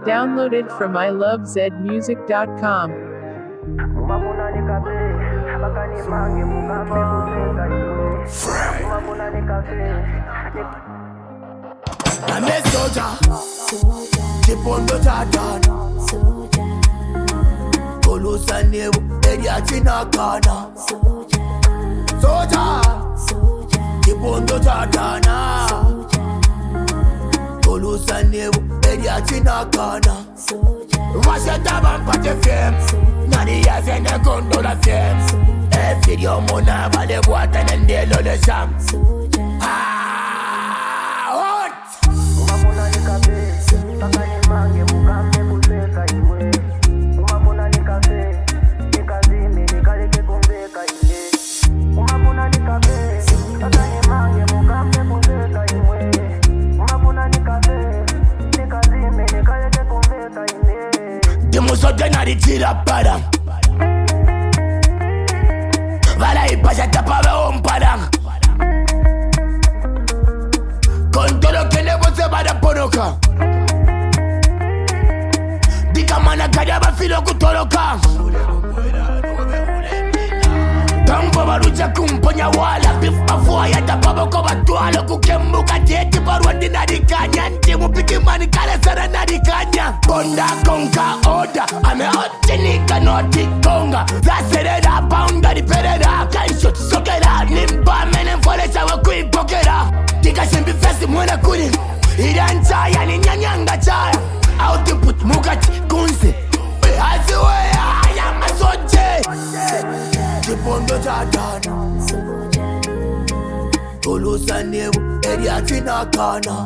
Downloaded from ilovezmusic.com. I'm a soldier. Keep on the tartan. Colossa Nevo, area Chinakana. Soldier. Keep on the tartan. Colossa Nevo, area Chinakana. Russia Taban Pate Fem. Nani Yazen a gondola Fem. E figlio Mona va le boate nel le jam. Denari tira para Vara y pasa tapaba un parang Con todo lo que le voy a dar a ponoca Dica mana callaba filo kutoloka Tambo barucha kumponya wala Bifa fua ya tapaba koba tualo Kukembuka teti paruandi narikanya Nti mupiki mani kale sana narikanya Bonda konka oda Ame otinika noti konga Zaserera pounda di perera Kaishot sokera Nimba menen fole sawa kui pokera Tika shimbi festi mwena kuri Iranchaya ni nyanyanga chaya Output mukati kunsi Aziwe ya masoje Kipondo jadana Colossa Nevo, area Chinakana.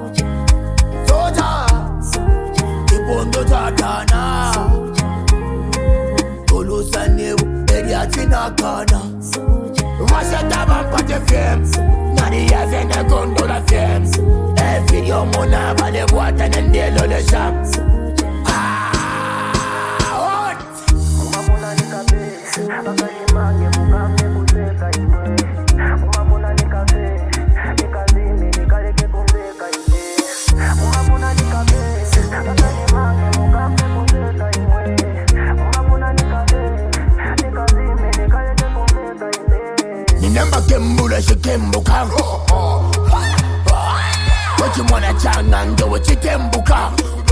Soja Kipondo jadana Colossa Nevo, area Chinakana. Russia Taban Pate Fem. Nani Yazen a gondola Fem. E figlio Mona va le boate nel le jam. Ninamba kembula shikembuka Wachimwana changa ndo wachitembuka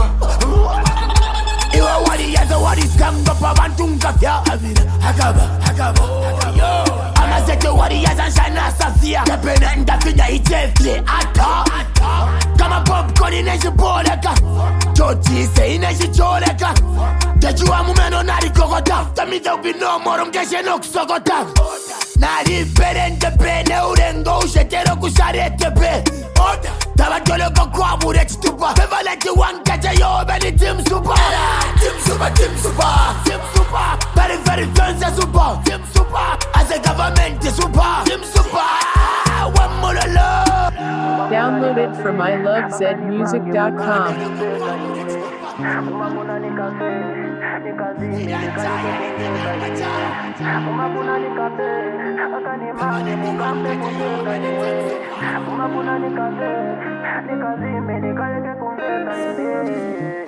Iwa wali yaza wali skamba pa bantunga fya avira Hakaba Amasete wali yaza shana safia Kepena ndafinya itefle ata Kama popcorn ineshi poleka Choti se ineshi choleka Dejua mumeno nari kokota Tamita ubino moro mkeshe no kusokota Nari perente pene urengo ushetero kusharete pe Taba joloko kwa bure chitupa Beva leti wankacha yo beni team super Team super Very fancy super Team super As a government super Team super One more love Downloaded from ilovezmusic.com. Nikazime nikaleke kumbe